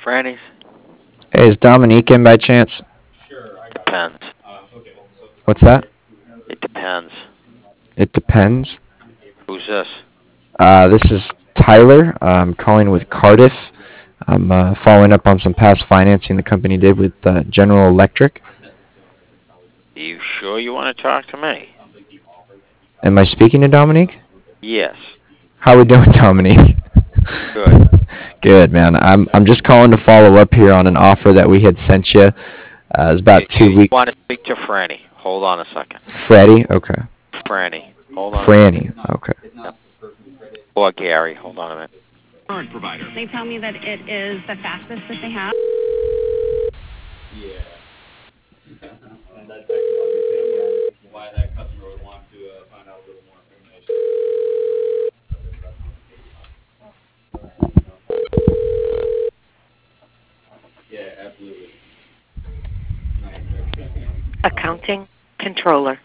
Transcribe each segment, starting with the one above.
Franny's? Hey, is Dominique in by chance? Depends. What's that? It depends. It depends. Who's this? This is Tyler. I'm calling with Cardiff. I'm following up on some past financing the company did with General Electric. Are you sure you want to talk to me? Am I speaking to Dominique? Yes. How we doing, Dominique? Good. Good, man. I'm just calling to follow up here on an offer that we had sent you. It's You, about you, two you weeks. want to speak to Franny? Hold on a second. Freddie? Okay. Franny. Hold on a second. Franny? Okay. Yep. Or Gary. Hold on a minute. Current provider. They tell me that it is the fastest that they have. Accounting controller.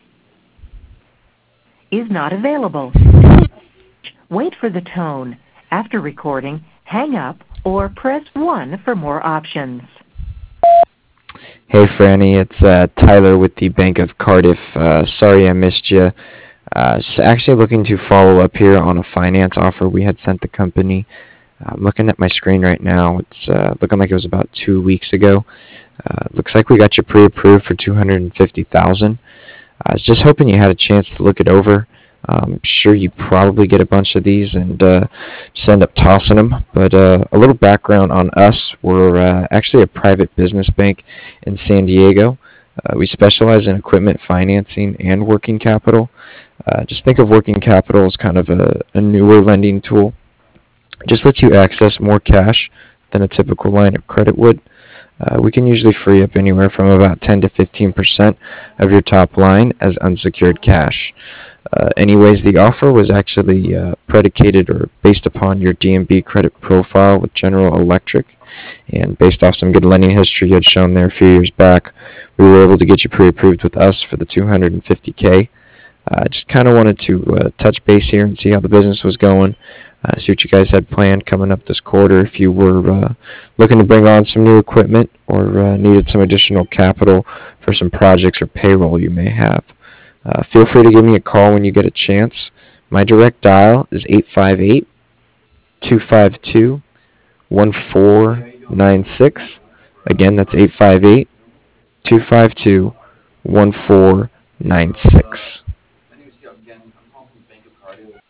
Is not available. Wait for the tone. After recording, hang up or press 1 for more options. Hey, Franny. It's Tyler with the Bank of Cardiff. Sorry I missed you. Actually looking to follow up here on a finance offer we had sent the company. I'm looking at my screen right now. It's looking like it was about 2 weeks ago. Looks like we got you pre-approved for $250,000. I was just hoping you had a chance to look it over. I'm sure you probably get a bunch of these and just end up tossing them. But a little background on us. We're actually a private business bank in San Diego. We specialize in equipment financing and working capital. Just think of working capital as kind of a newer lending tool. Just lets you access more cash than a typical line of credit would. We can usually free up anywhere from about 10 to 15% of your top line as unsecured cash. Anyways, the offer was actually predicated or based upon your D&B credit profile with General Electric, and based off some good lending history you had shown there a few years back, we were able to get you pre-approved with us for the $250K. I just kind of wanted to touch base here and see how the business was going. See what you guys had planned coming up this quarter if you were looking to bring on some new equipment or needed some additional capital for some projects or payroll you may have. Feel free to give me a call when you get a chance. My direct dial is 858-252-1496. Again, that's 858-252-1496.